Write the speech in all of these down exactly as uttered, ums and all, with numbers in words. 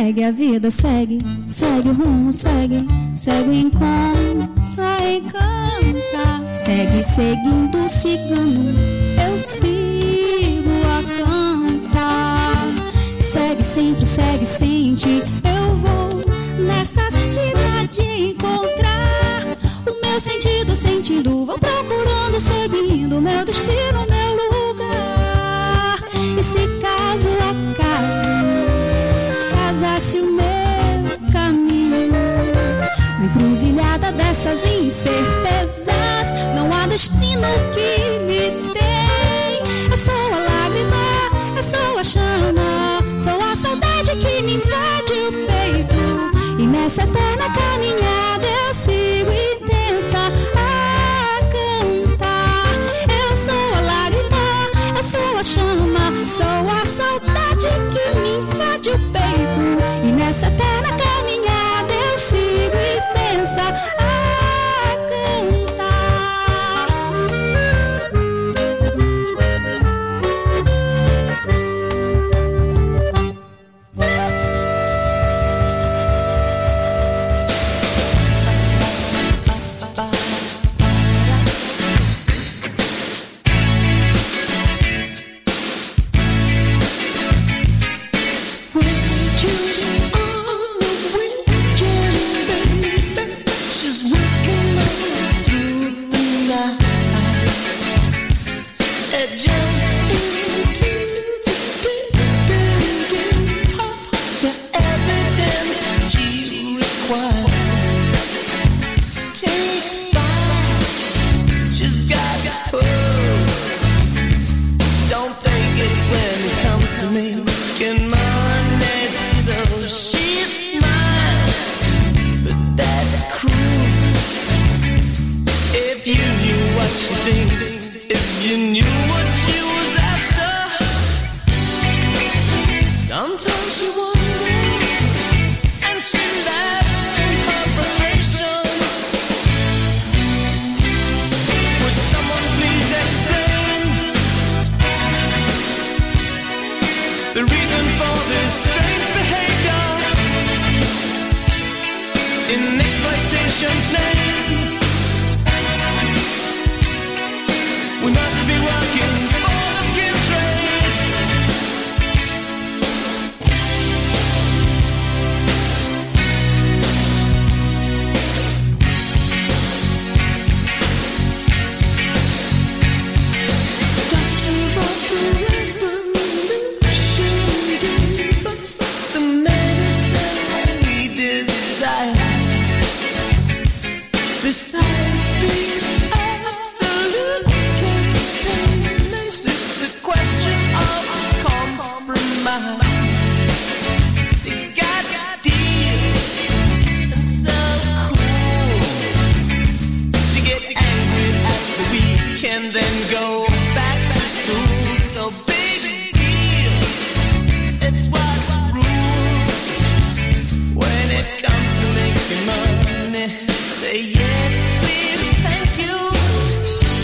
segue, a vida segue, segue o rumo, segue, segue o encontro e canta. Segue seguindo o cigano, eu sigo a cantar. Segue sempre, segue, sente, eu vou nessa cidade encontrar o meu sentido, sentindo, vou procurando, seguindo meu destino, meu lugar. E se caso acaso casasse o meu caminho, uma encruzilhada dessas incertezas, não há destino que me tem. Eu sou a lágrima, eu sou a chama, sou a saudade que me invade o peito. E nessa eterna caminhada eu sigo intensa a cantar. Eu sou a lágrima, eu sou a chama, sou a saudade que me invade o peito. E nessa eterna caminhada eu sigo intensa a cantar.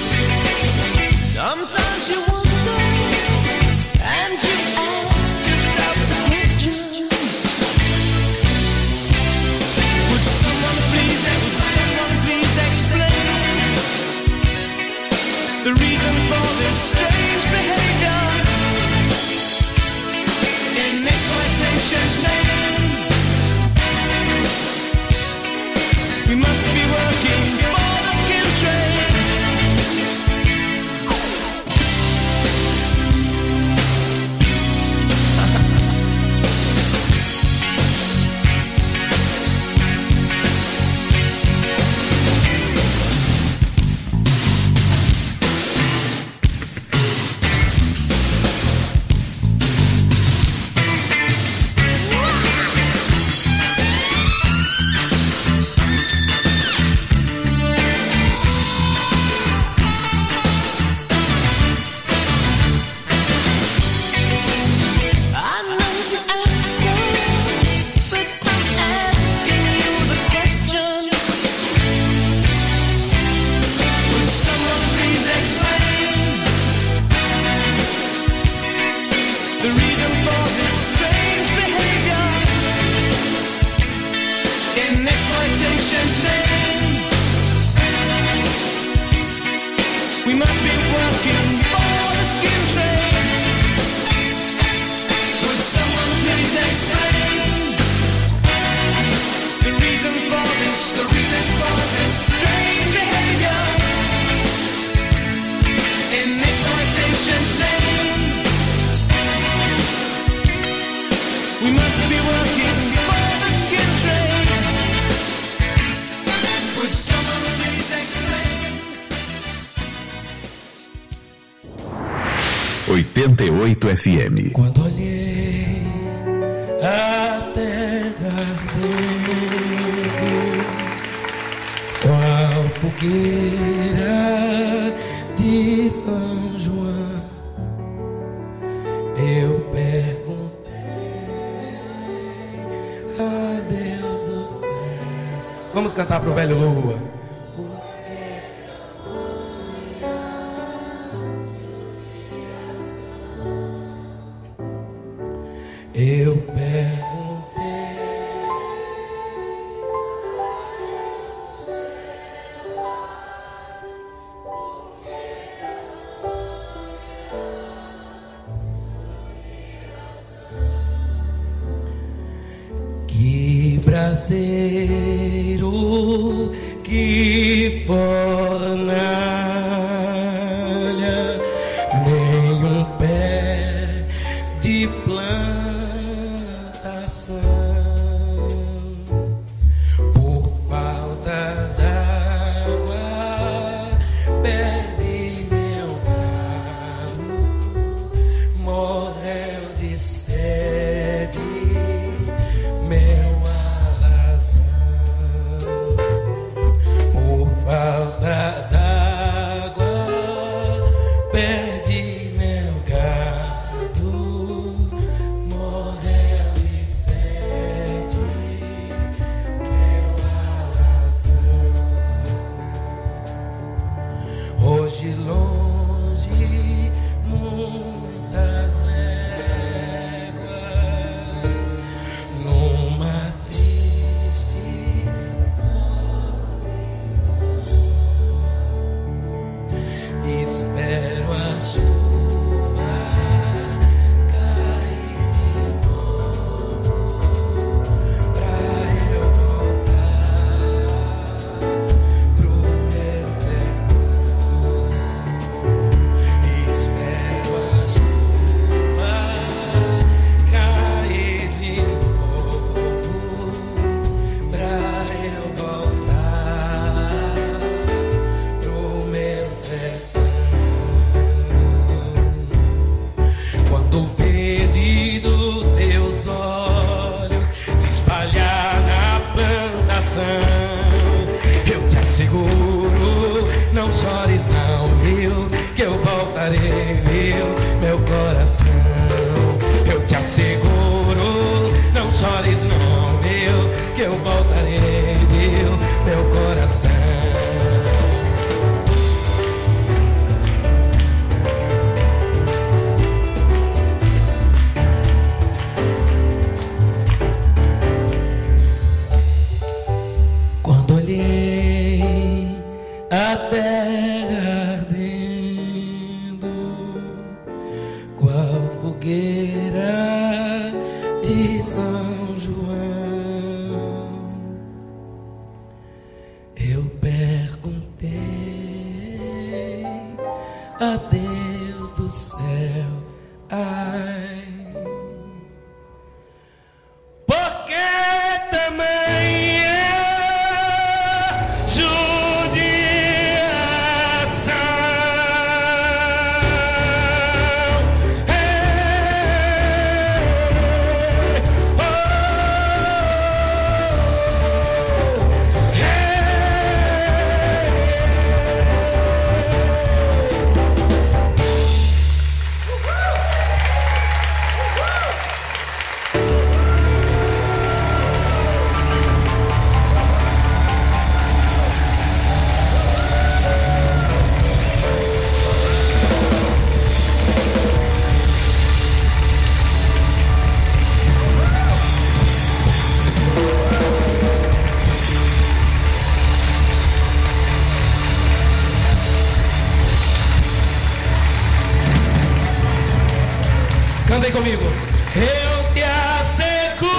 Sometimes you wonder and you ask yourself, oitenta e oito F M. Quando olhei a terra ardendo, qual fogueira de São João, eu perguntei a Deus do céu. Vamos cantar pro velho Lua. Eu perguntei que braseiro, que fornalha, nenhum pé de planta por falta d'água, perdi meu gado, morreu de sede meu alazão. Por falta d'água, perdi meu gado, morreu de sede meu alazão. Hoje longe, muitas léguas, numa triste solidão, espero a chuva cair de novo pra eu voltar pro meu sertão. Espero a chuva cair de novo pra eu voltar pro meu sertão. Quando o verde dos teus olhos se espalhar na plantação, eu te asseguro, não chores não, viu, que eu voltarei, viu, meu coração. Eu te asseguro, não chores não, viu, que eu voltarei, viu, meu coração. Quando olhei a terra ardendo, qual fogueira de São João, eu perguntei a Deus do céu, ai, por que tamanha judiação? Ei, oh, cantem comigo. Eu te asseguro,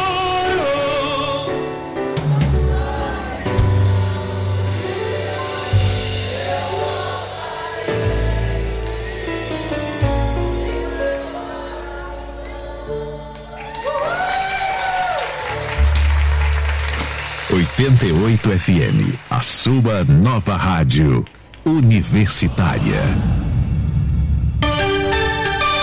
oitenta e oito F M, a sua nova rádio universitária.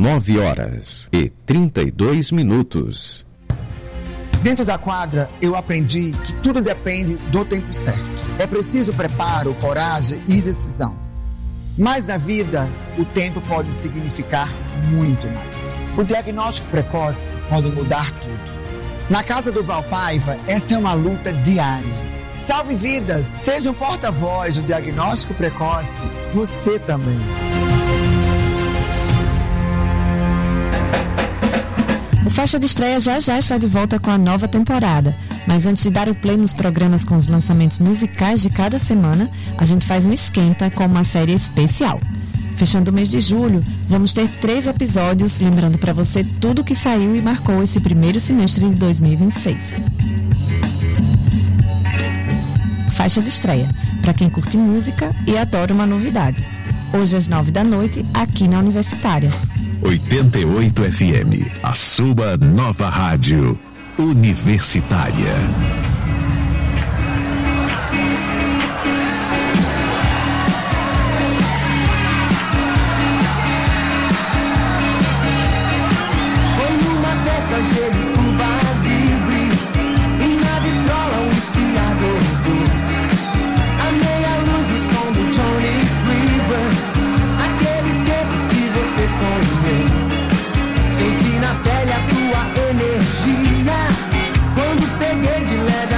nove horas e trinta e dois minutos. Dentro da quadra, eu aprendi que tudo depende do tempo certo. É preciso preparo, coragem e decisão. Mas na vida, o tempo pode significar muito mais. O diagnóstico precoce pode mudar tudo. Na casa do Valpaiva, essa é uma luta diária. Salve vidas! Seja um porta-voz do diagnóstico precoce, você também. O Faixa de Estreia já já está de volta com a nova temporada. Mas antes de dar o play nos programas com os lançamentos musicais de cada semana, a gente faz um esquenta com uma série especial. Fechando o mês de julho, vamos ter três episódios, lembrando para você tudo que saiu e marcou esse primeiro semestre de dois mil e vinte e seis. Faixa de Estreia, para quem curte música e adora uma novidade. Hoje às nove da noite, aqui na Universitária. oitenta e oito F M, a sua nova rádio universitária. Foi numa festa Jerucuba Libre e na vitrola um esquiador. A meia luz o som do Johnny Rivers, aquele tempo que você sonhou. Senti na pele a tua energia quando peguei de leve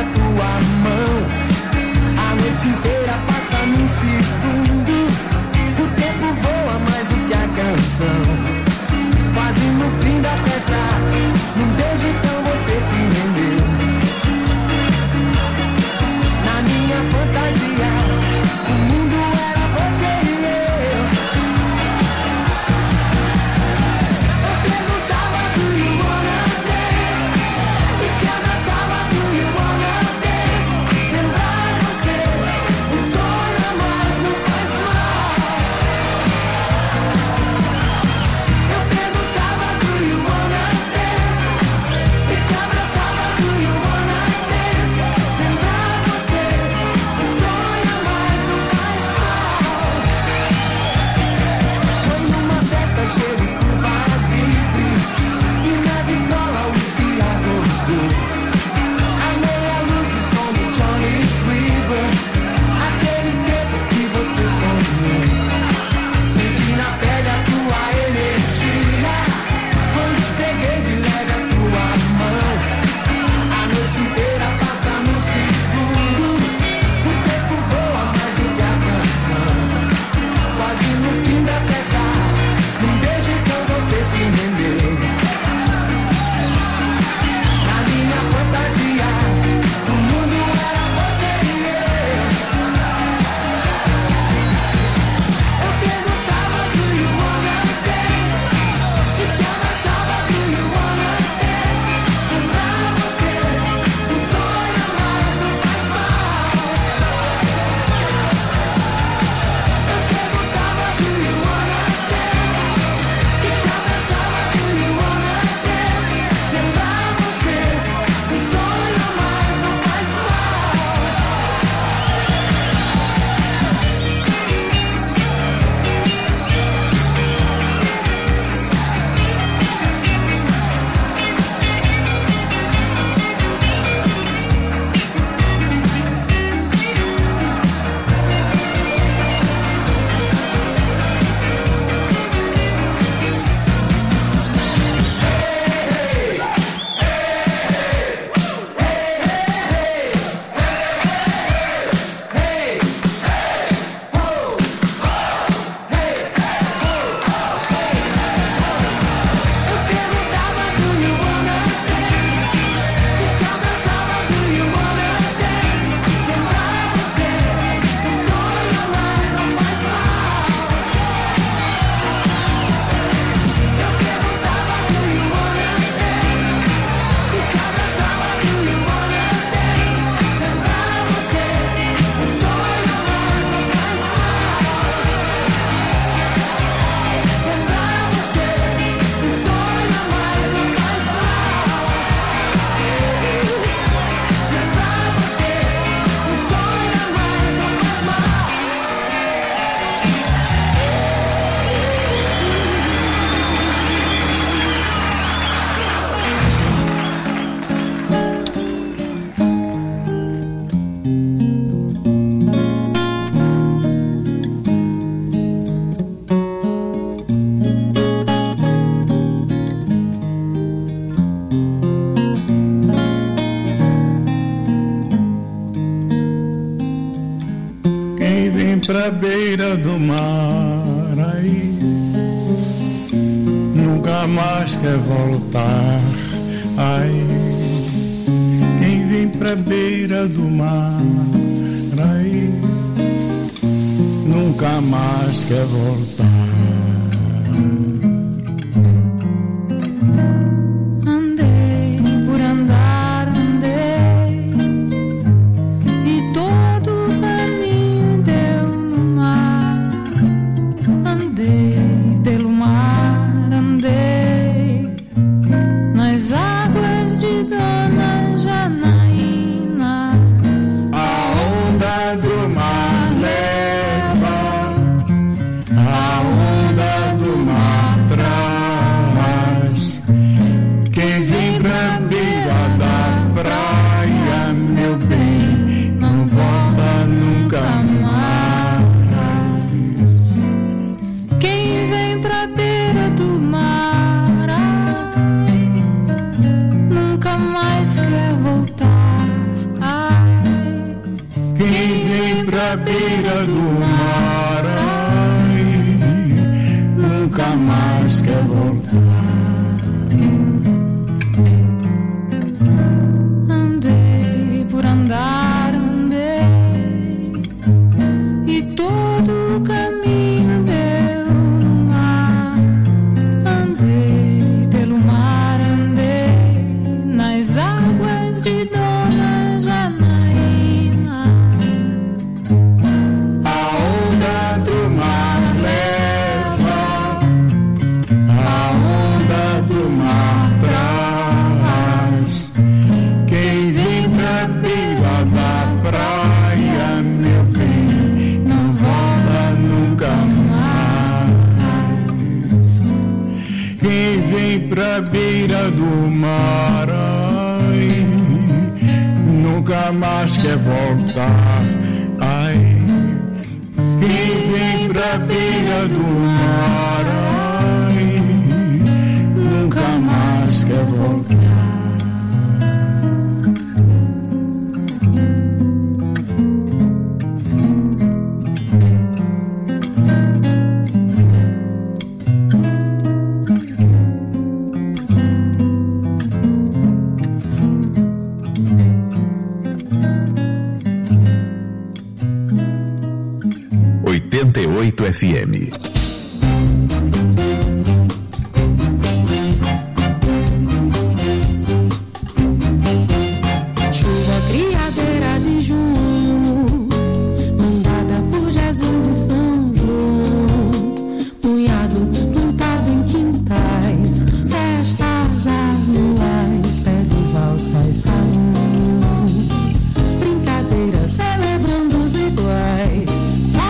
pra beira do mar, aí nunca mais quer voltar. Aí quem vem pra beira do mar, aí nunca mais quer voltar. oitenta e oito F M. Chuva criadeira de junho, mandada por Jesus e São João, punhado plantado em quintais, festas anuais, pé de valsas, salão, brincadeiras celebrando os iguais.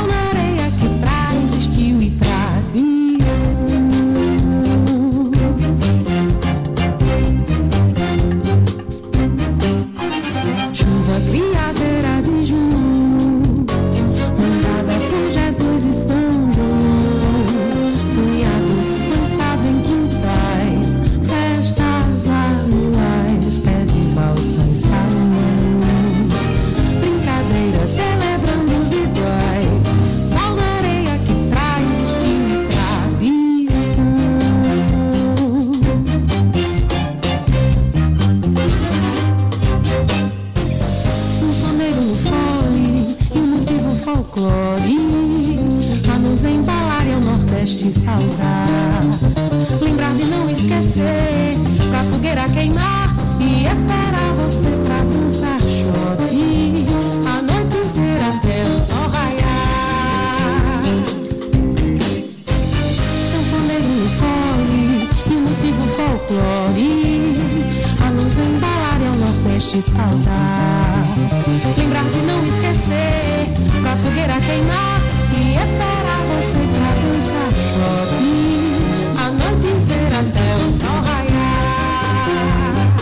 A nos embalar e ao Nordeste saudar, lembrar de não esquecer, pra fogueira queimar e esperar você pra dançar xote a noite inteira até o sol raiar. Sanfoneiro no fole e o motivo folclore, a nos embalar e ao Nordeste saudar, lembrar de não esquecer, pra fogueira queimar e esperar você pra dançar xote a noite inteira até o sol raiar.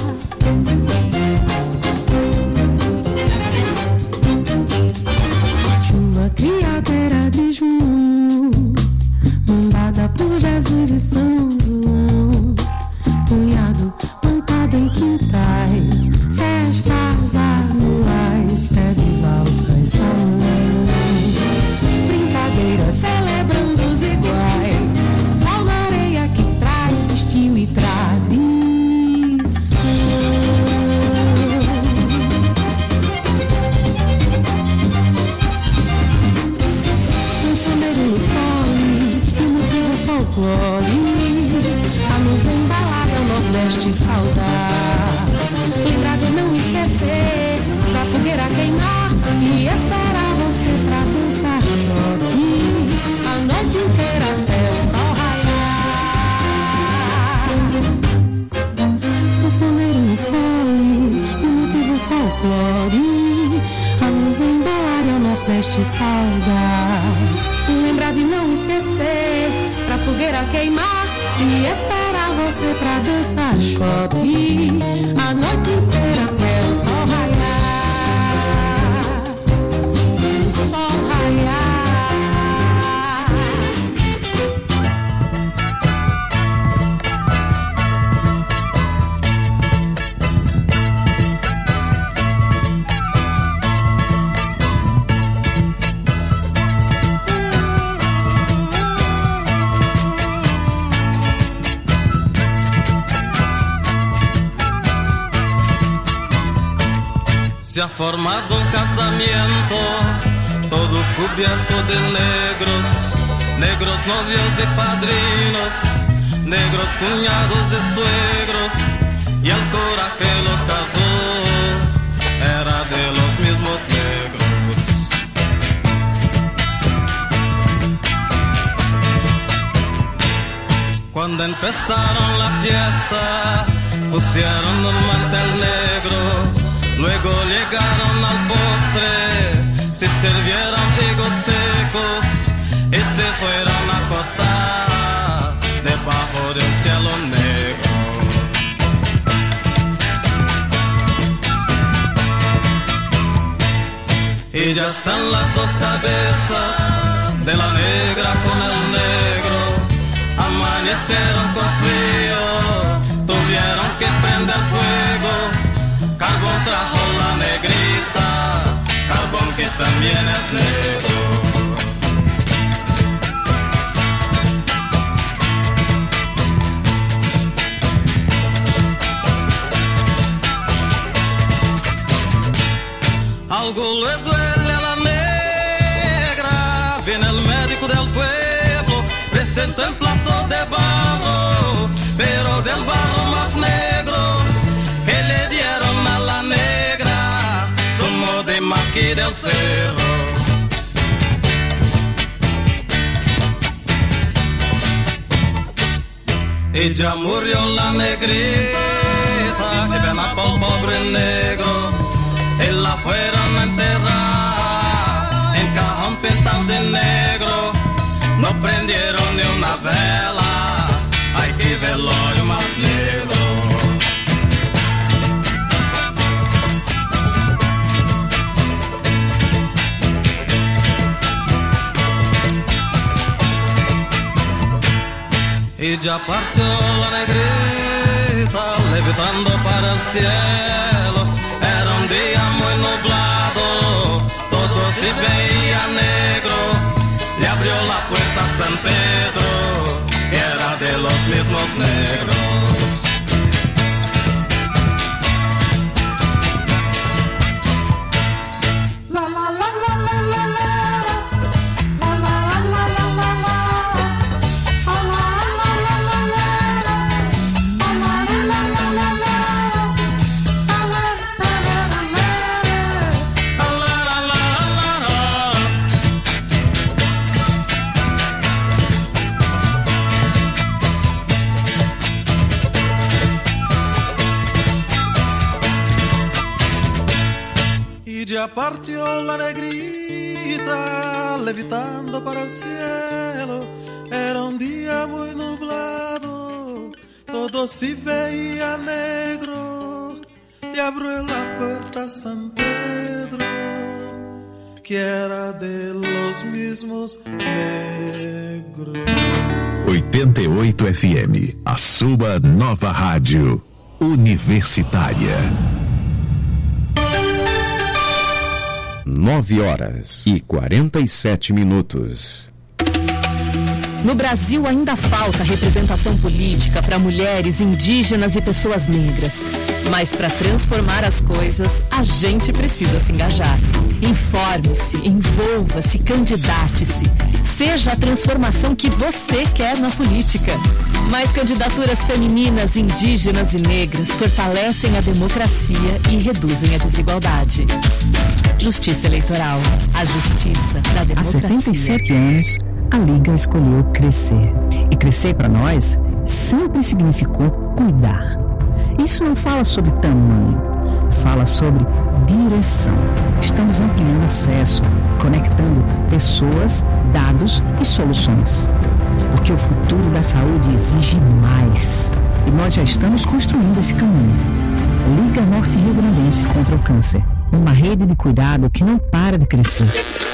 Chuva criadeira de junho, mandada por Jesus e São João, punhado plantado em quintais, festas anuais, pé de valsas, salão, Nordeste saudar. Lembrar de não esquecer, da fogueira queimar e esperar você pra dançar shot a noite inteira até o sol raiar. Sanfoneiro no fole, o motivo folclore, a luz embalar e o Nordeste saudar. Lembrar de não esquecer, pra fogueira queimar e esperar você pra dançar shot a noite inteira até o sol raiar. O sol raiar. Se ha formado un casamiento, todo cubierto de negros, negros novios y padrinos, negros cuñados y suegros, y el cura que los casó era de los mismos negros. Cuando empezaron la fiesta, pusieron un mantel negro. Luego llegaron al postre, se sirvieron higos secos y se fueron a acostar debajo de un cielo negro. Y ya están las dos cabezas de la negra con el negro. Amanecieron con frío, tuvieron que prender fuego. Carbón trajo la negrita, carbón que también es negro. Algo le duele a la negra, viene el médico del pueblo, presenta el plato de barro, pero del barro más negro que le dieron a la negra, somos de Maqui del Cerro. Y ya murió la negrita, que pena por pobre negro, y la fueron a enterrar en cajón pintado de negro, no prendieron ni una vela, hay que velorio más negro. Y ya partió la negrita, levitando para el cielo. Era un día muy nublado, todo se veía negro. Le abrió la puerta a San Pedro, que era de los mismos negros. Ya partió la negrita, levitando para el cielo. Era un día muy nublado, todo se veía negro. Le abrió la puerta a San Pedro, que era de los mismos negros. oitenta e oito F M, a sua nova rádio universitária. Nove horas e quarenta e sete minutos. No Brasil ainda falta representação política para mulheres, indígenas e pessoas negras. Mas para transformar as coisas, a gente precisa se engajar. Informe-se, envolva-se, candidate-se. Seja a transformação que você quer na política. Mais candidaturas femininas, indígenas e negras fortalecem a democracia e reduzem a desigualdade. Justiça Eleitoral. A justiça da democracia. Há setenta e sete anos, a Liga escolheu crescer. E crescer para nós sempre significou cuidar. Isso não fala sobre tamanho, fala sobre direção. Estamos ampliando acesso, conectando pessoas, dados e soluções. Porque o futuro da saúde exige mais. E nós já estamos construindo esse caminho. Liga Norte Rio Grandense contra o Câncer. Uma rede de cuidado que não para de crescer.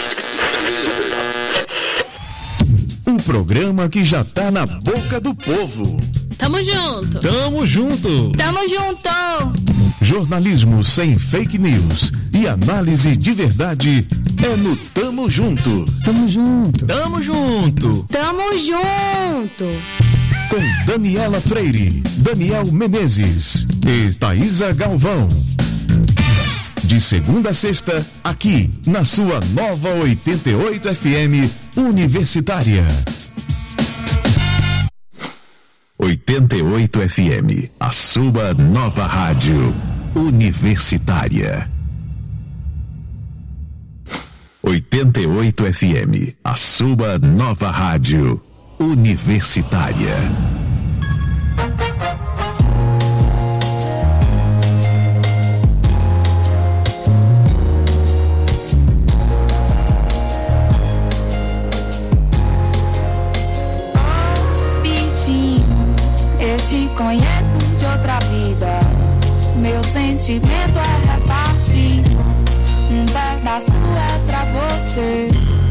Um programa que já tá na boca do povo. Tamo junto. Tamo junto. Tamo junto. Jornalismo sem fake news e análise de verdade é no Tamo Junto. Tamo junto. Tamo junto. Tamo junto. Com Daniela Freire, Daniel Menezes e Thaísa Galvão. De segunda a sexta, aqui na sua nova oitenta e oito F M Universitária. oitenta e oito F M, a sua nova rádio universitária. oitenta e oito F M, a sua nova rádio universitária. Te conheço de outra vida. Meu sentimento é repartido. Um pedaço é pra você.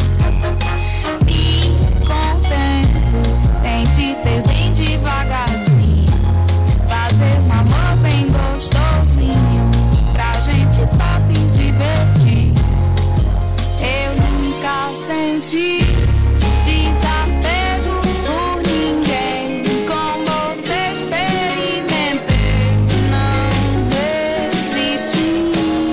E contento em te ter bem devagarzinho. Fazer um amor bem gostosinho, pra gente só se divertir. Eu nunca senti desapego por ninguém. Com você experimentei, não resisti.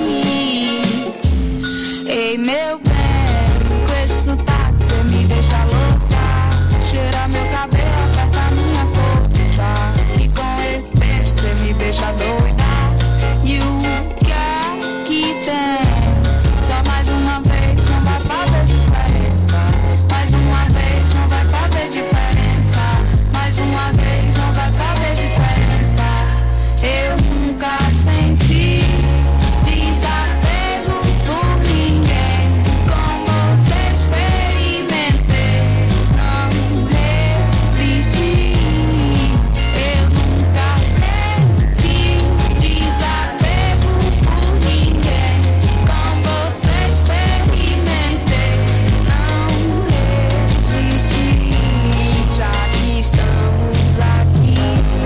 Ei, meu bem, com esse sotaque cê me deixa louca. Cheira meu cabelo, aperta minha coxa. E com esse beijo cê me deixa doida. E o que é que tem? Só mais uma vez não vai fazer diferença. Mais uma vez não vai fazer diferença. Mais uma vez não vai fazer diferença. Eu nunca senti desapego por ninguém. Com você experimentei, não resisti. Eu nunca senti desapego por ninguém. Com você experimentei, não resisti. Já que estamos aqui,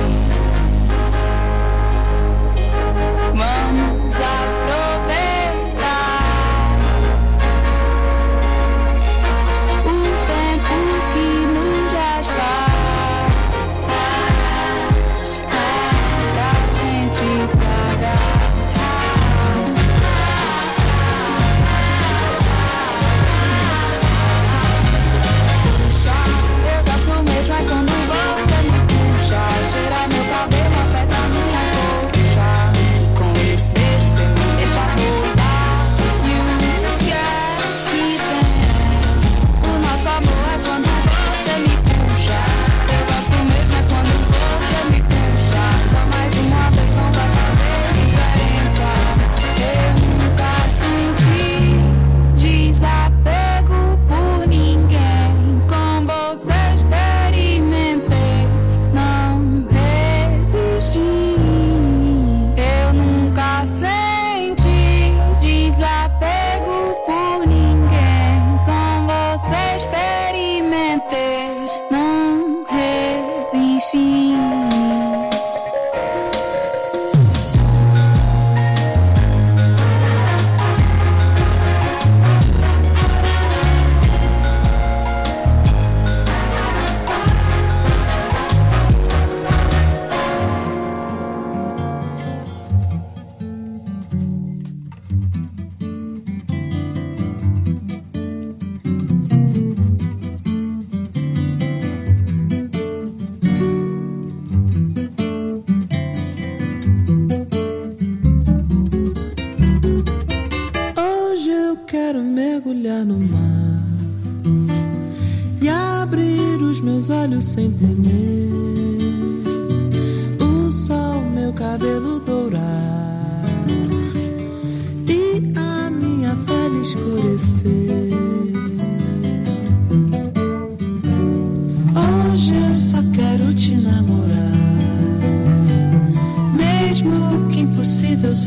vamos aproveitar o tempo que nos resta pra gente se agarrar. Puxa, eu gosto mesmo é quando você me puxa. Cheira meu cabelo, aperta minha coxa. E com esse beijo você me deixa doida. E o que é que tem? O nosso amor é quando você me puxa. Eu gosto mesmo é quando você me puxa. Só mais uma vez não vai fazer diferença. Eu nunca senti desapego por ninguém. Com você experimentei, não resisti. Eu nunca senti desapego por ninguém. Com você experimentei, não resisti.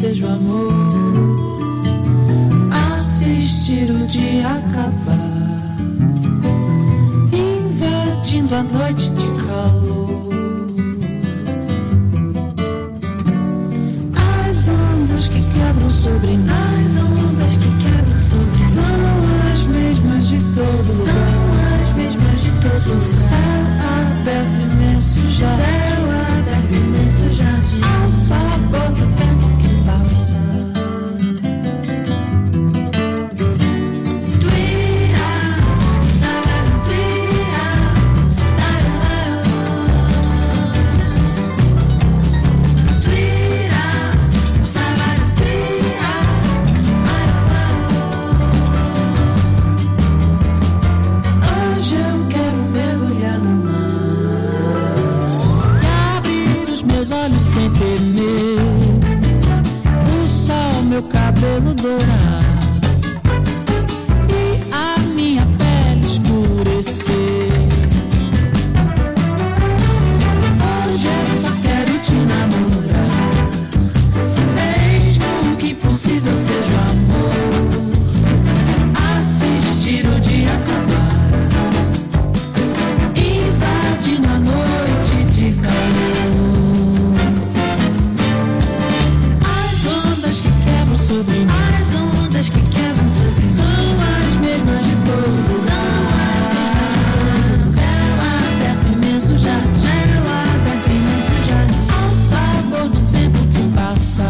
seja o amor, assistir o dia acabar, invadindo a noite de calor. As ondas que quebram sobre nós, as ondas que quebram sobre nós, são as mesmas de todo lugar, são as mesmas de todo lugar. Céu aberto imenso já, céu aberto imenso jardim, ao sabor do tempo que passa. Hoje eu quero mergulhar no mar e abrir os meus olhos sem temer, o sol meu cabelo dourar e a minha pele escurecer. Hoje eu só quero te namorar, mesmo que possível seja o amor, assistir o dia acabar, invadindo a noite de calor. As ondas que quebram sobre mim, as ondas que quebram sobre mim, são as mesmas de todos. Céu aberto imenso jardim, céu aberto imenso jardim, ao sabor do tempo que passa.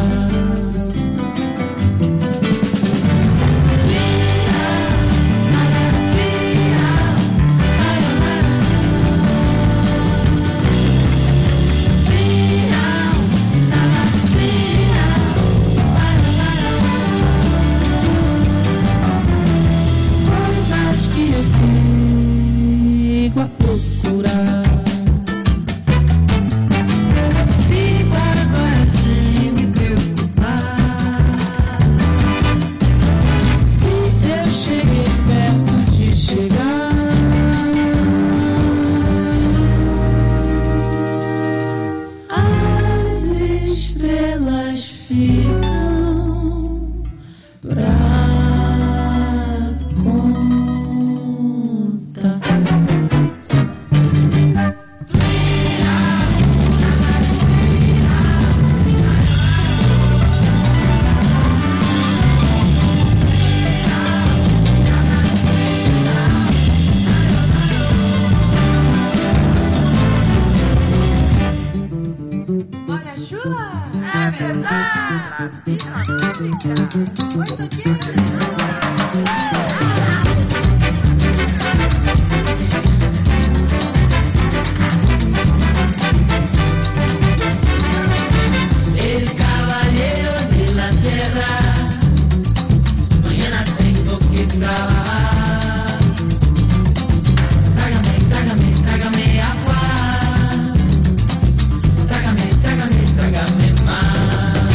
Coisas que eu sigo a procurar, fico agora sem me preocupar. Se eu cheguei perto de chegar, as estrelas ficam pra conta. Olha a chuva! É verdade! Coisa que... El caballero de la tierra, mañana tengo que trabajar. Trágame, trágame, trágame agua. Trágame, trágame, trágame más.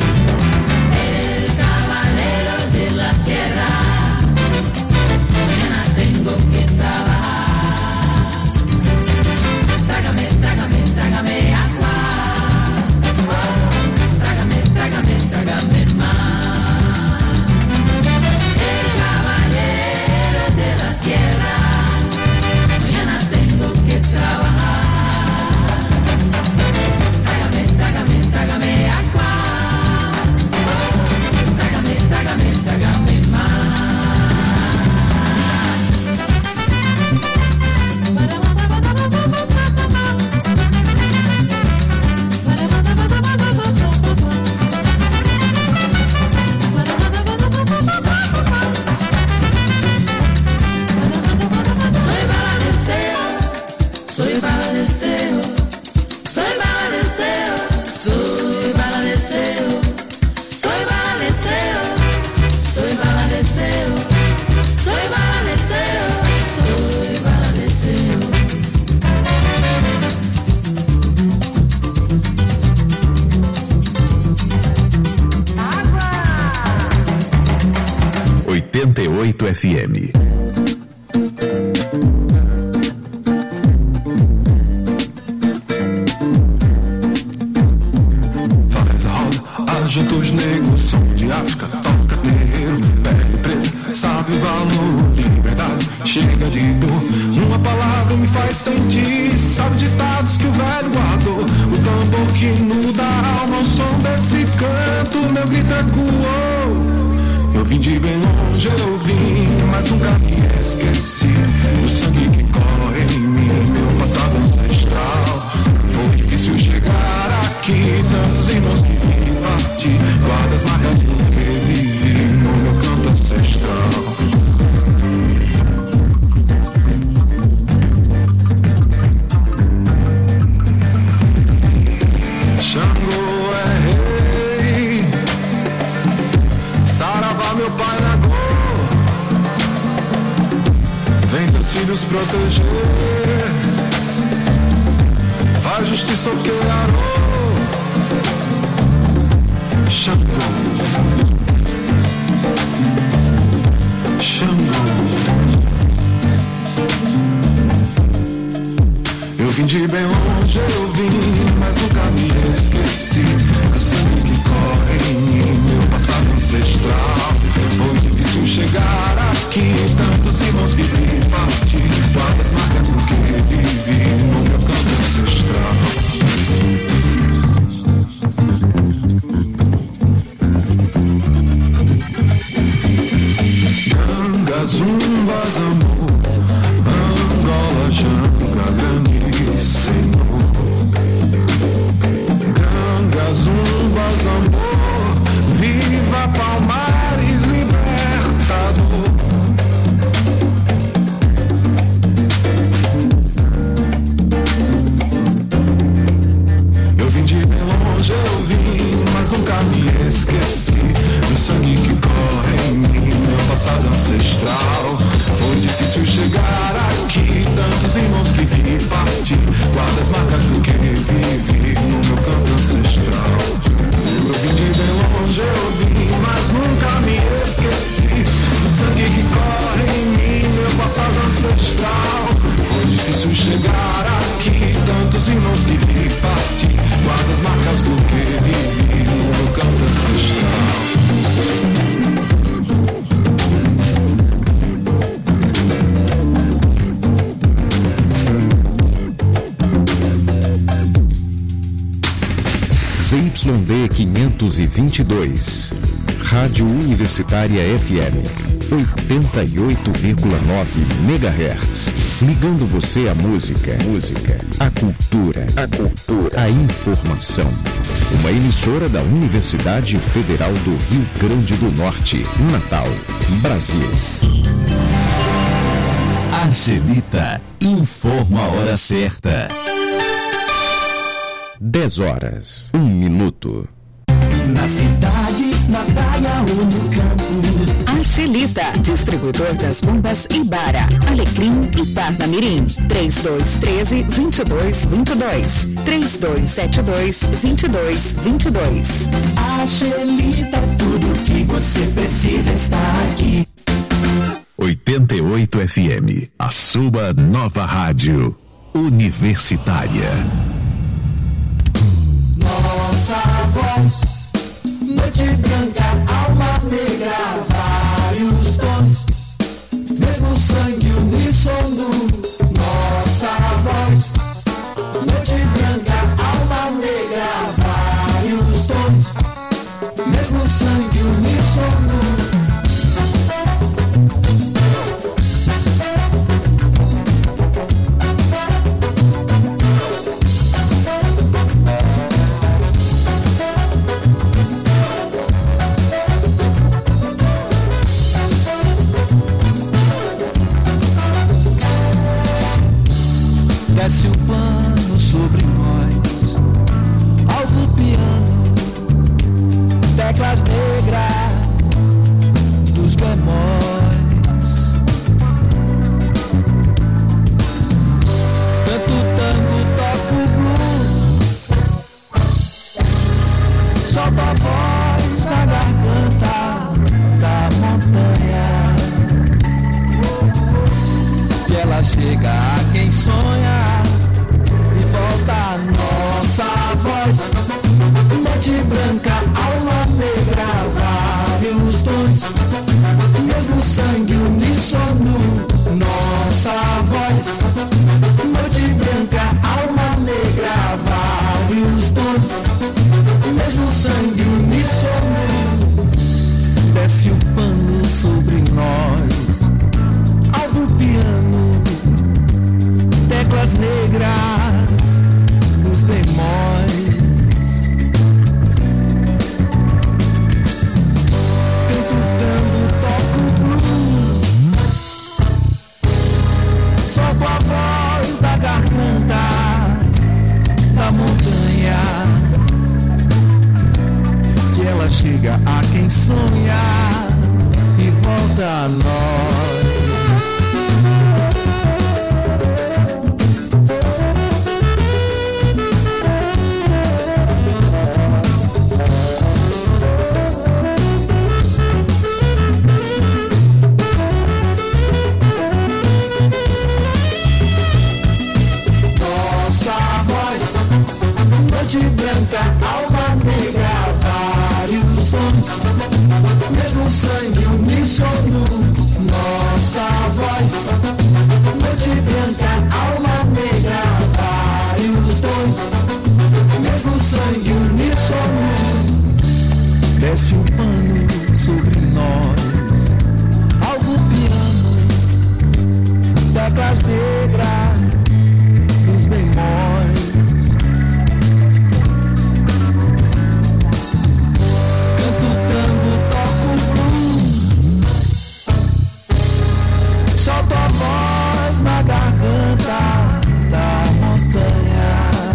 El caballero de la tierra, mañana tengo que trabajar. Trágame, trágame, trágame agua. Trágame, trágame, trágame más. El caballero de la tierra, mañana tengo que trabajar. Trágame, trágame, trágame agua. Trágame, trágame, trágame más. Soy bala deseo, soy bala deseo, soy bala deseo, soy bala deseo, soy bala deseo, soy bala deseo, soy bala deseo, oitenta e oito F M. Father's home, juntos negros, som de África, toca terreiro, pele preta, sabe o valor, liberdade, chega de dor. Uma palavra me faz sentir, sabe ditados que o velho guardou. O tambor que nuda a alma, o som desse canto, meu grito ecoou. Eu vim de bem longe, eu vim, mas nunca me esqueci do sangue que corre em mim, meu passado ancestral. Foi difícil chegar aqui, tantos irmãos que vim partir, guarda as marcas do que vivi no meu canto ancestral. Xangô é rei, Saravá meu pai Nagô, vem teus filhos proteger, faz justiça ao que arou. Xangô, Xangô, eu vim de bem longe, eu vim, mas nunca me esqueci do sangue que corre em mim, meu passado ancestral. Foi difícil chegar aqui, tantos irmãos que vim partir, guarda as marcas do que vivi no meu canto ancestral. Ganga, Zumba, Zambu, Angola, Janga, Grande Senhor. Ganga, Zumba, Zambu, viva Palmares, libertador. Eu vim de bem longe, eu vim, mas nunca me esqueci do sangue que corre em mim, meu passado ancestral. Foi difícil chegar aqui, tantos irmãos que vim partir, guarda as marcas do que vivi no meu canto ancestral. Eu vim de bem longe, eu vim, mas nunca me esqueci do sangue que corre em mim, meu passado ancestral. Foi difícil chegar aqui, tantos irmãos que vim partir, guarda as marcas do que vivi no meu canto ancestral. Z Y D quinhentos e vinte e dois, Rádio Universitária F M, oitenta e oito vírgula nove megahertz, ligando você à música, música, à cultura, a cultura, a informação. Uma emissora da Universidade Federal do Rio Grande do Norte, Natal, Brasil. Angelita informa a hora certa. dez horas, um minuto. Na cidade, na praia ou no campo. Angelita, distribuidor das bombas Ibara, Alecrim e Parnamirim. três dois um três, dois dois dois dois. três dois sete dois, dois dois dois dois. Angelita, tudo que você precisa está aqui. oitenta e oito F M, a sua nova rádio universitária. Nossa voz, noite branca, alma negra, vários tons, mesmo sangue uníssono. Nossa voz, noite branca, alma negra, vários tons, mesmo sangue uníssono. Desce o pano sobre nós, alto piano, teclas negras dos bemóis. Canto tango, toco blues, solta a voz na garganta da montanha, que ela chega a quem sonha. E volta a nossa voz, noite branca, alma chega a quem sonha e volta a nós. Noite branca, alma negra, vários sons, mesmo sangue uníssono, nossa voz. Noite branca, alma negra, vários sons, mesmo sangue uníssono. Desce o pano sobre nós, alvo piano, teclas negras, os bemóis. Solta a voz na garganta da montanha,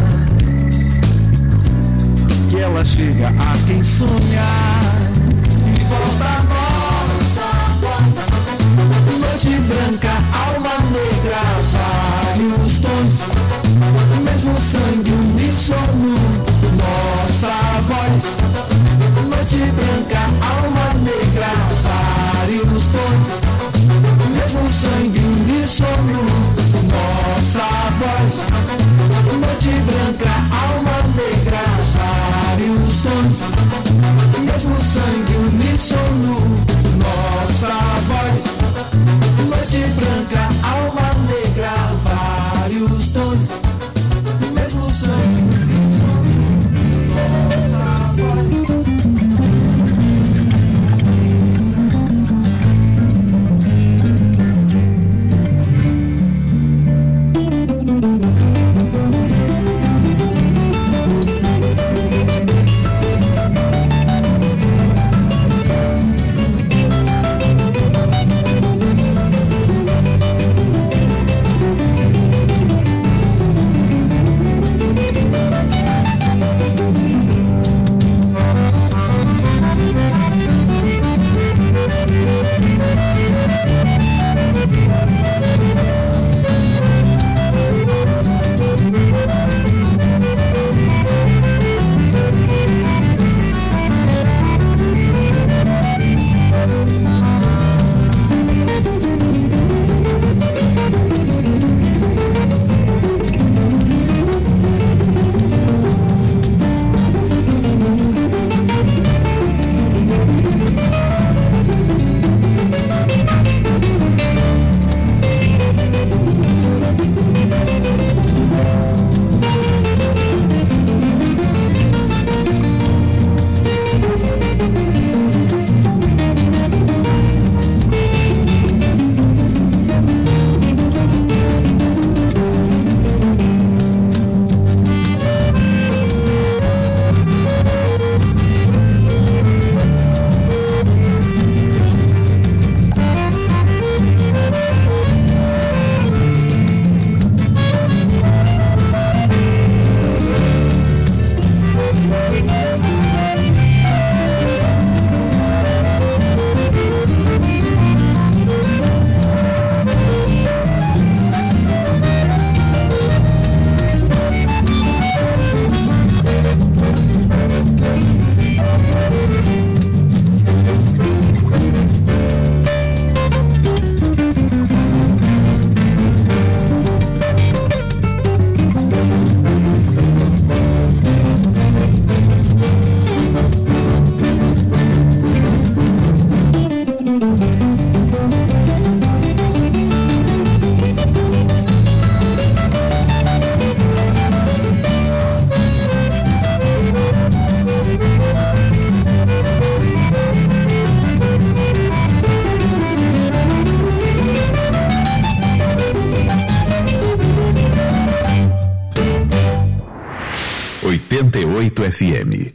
que ela chega a quem sonha e volta a nossa voz. Noite branca, alma negra, vários tons, mesmo sangue uníssono, nossa voz. Noite branca, alma negra, vários tons, mesmo sangue uníssono, nossa voz. Noite branca, alma negra, vários tons, mesmo sangue uníssono, nossa voz. Noite branca, alma negra, vários tons, mesmo sangue uníssono, nossa voz. oitenta e oito F M.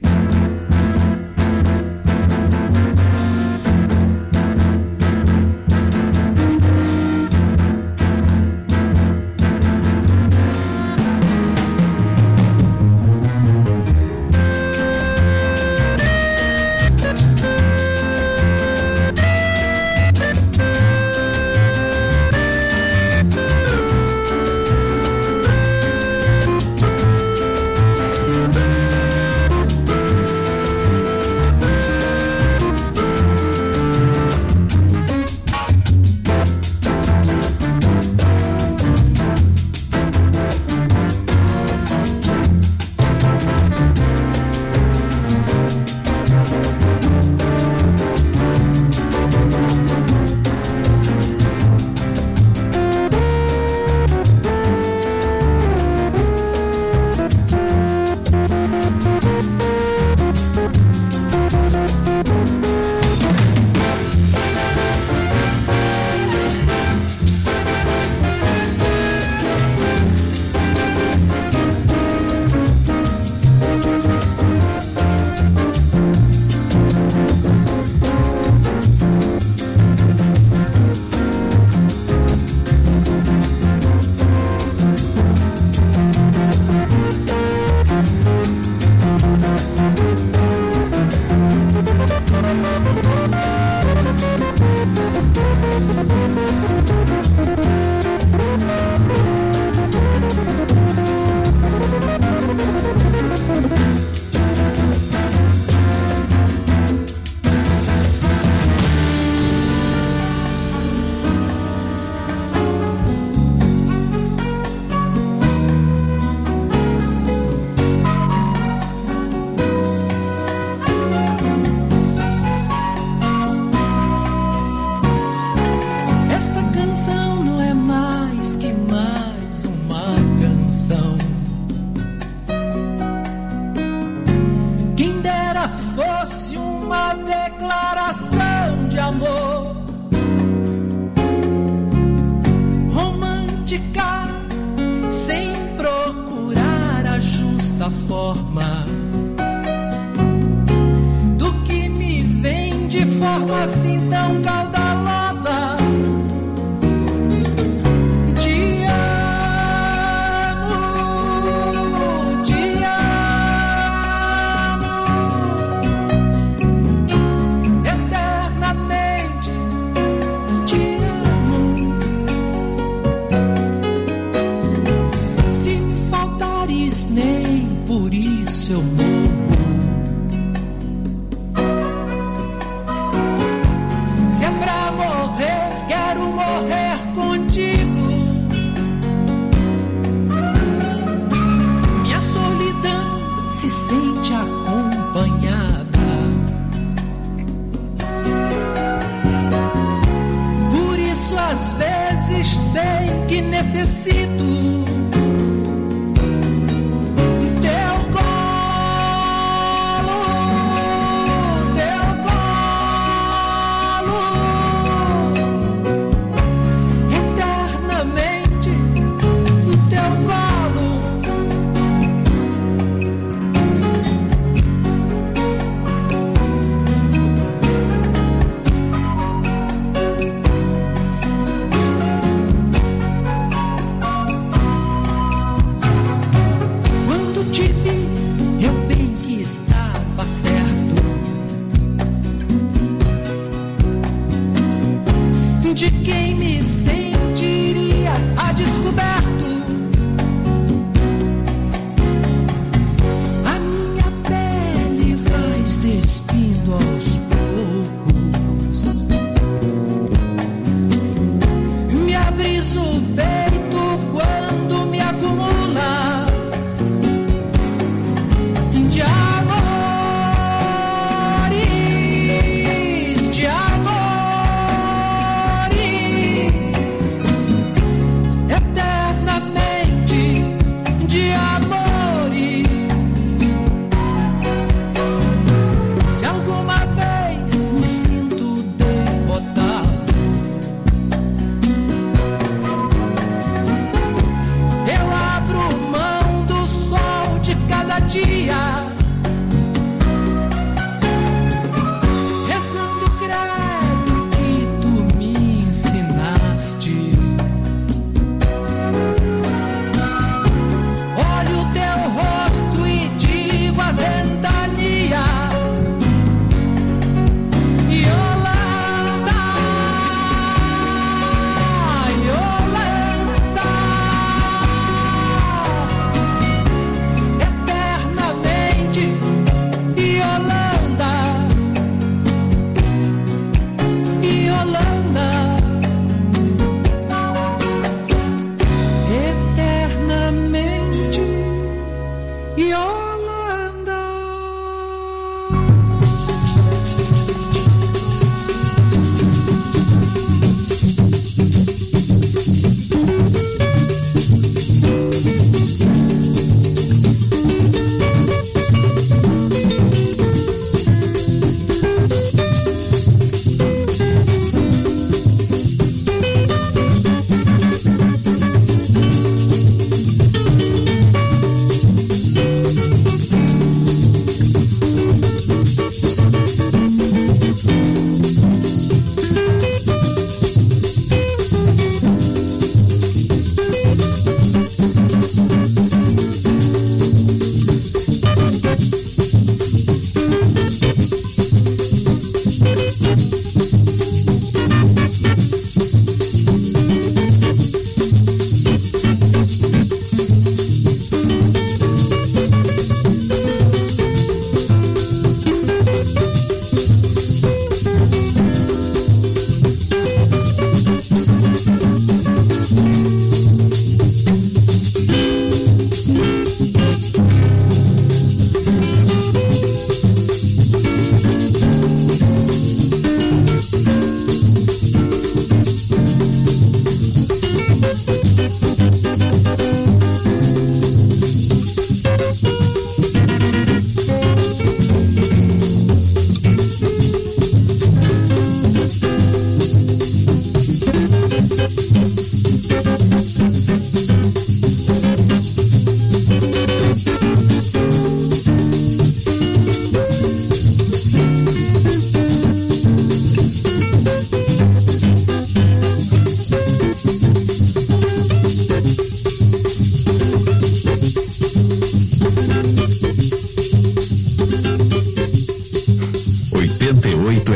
fosse uma declaração de amor romântica, sem procurar a justa forma do que me vem de forma assim tão caudalosa. Eu morro. Se é pra morrer, quero morrer contigo. Minha solidão se sente acompanhada. Por isso às vezes sei que necessito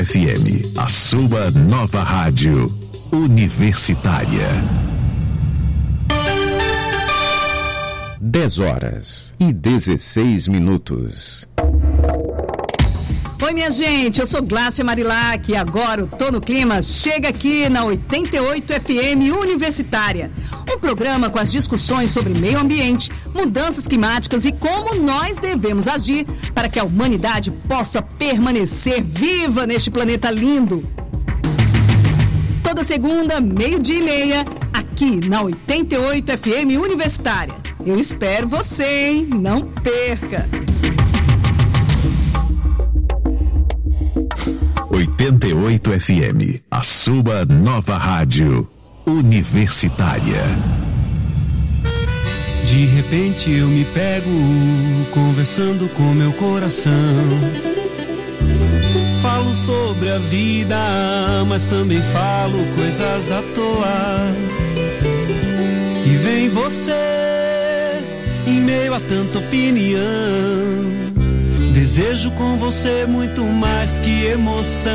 F M, a sua nova rádio universitária. dez horas e dezesseis minutos. Oi, minha gente, eu sou Glácia Marilac e agora o Tô no Clima chega aqui na oitenta e oito F M Universitária. Um programa com as discussões sobre meio ambiente, mudanças climáticas e como nós devemos agir para que a humanidade possa permanecer viva neste planeta lindo. Toda segunda, meio-dia e meia, aqui na oitenta e oito F M Universitária. Eu espero você, hein? Não perca! oitenta e oito F M, a sua nova rádio universitária. De repente eu me pego conversando com meu coração. Falo sobre a vida, mas também falo coisas à toa. E vem você em meio a tanta opinião. Desejo com você muito mais que emoção.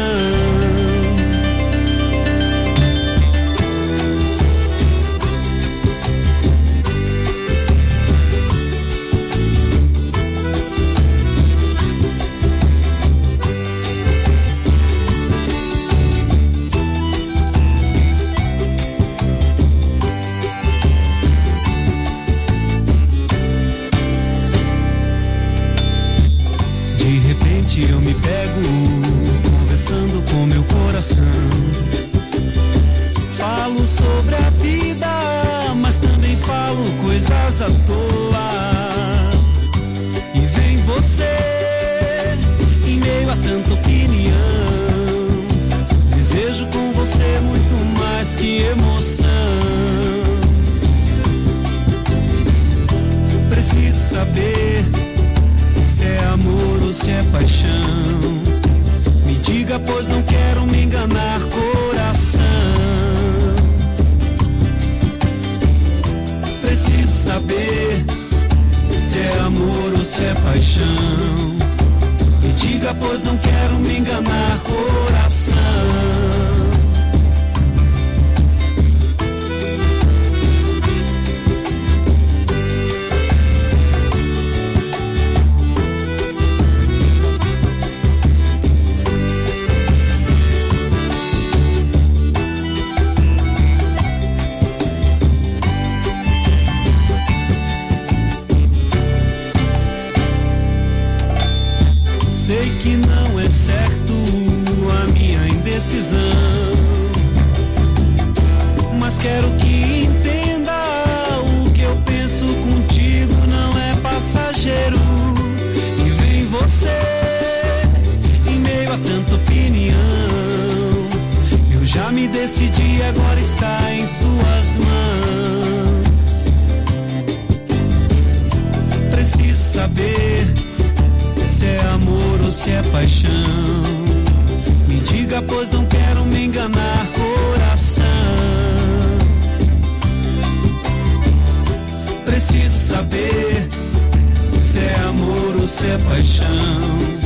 Eu me pego conversando com meu coração. Falo sobre a vida, mas também falo coisas à toa. E vem você em meio a tanta opinião. Desejo com você muito mais que emoção. Preciso saber se é amor ou se é paixão. Me diga, pois não quero me enganar, coração. Preciso saber se é amor ou se é paixão. Me diga, pois não quero me enganar, coração. Sei que não é certo a minha indecisão, mas quero que entenda o que eu penso contigo não é passageiro. E vem você em meio a tanta opinião. Eu já me decidi, agora está em suas mãos. Preciso saber se é amor ou se é paixão. Me diga, pois não quero me enganar, coração. Preciso saber se é amor ou se é paixão.